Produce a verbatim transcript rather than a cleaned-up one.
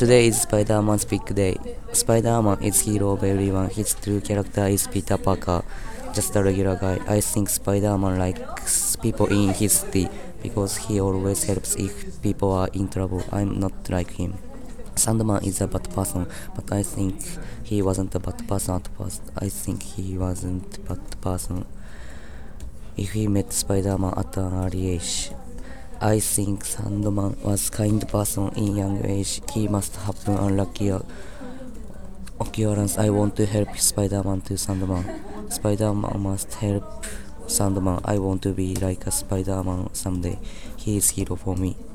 Today is Spider-Man's big day. Spider-Man is hero of everyone. His true character is Peter Parker, just a regular guy. I think Spider-Man likes people in his city because he always helps if people are in trouble. I'm not like him. Sandman is a bad person, but I think he wasn't a bad person at first. I think he wasn't a bad person if he met Spider-Man at an early age. I think Sandman was kind person in young age. He must have been unlucky occurrence. I want to help Spider-Man to Sandman. Spider-Man must help Sandman. I want to be like a Spider-Man someday. He is hero for me.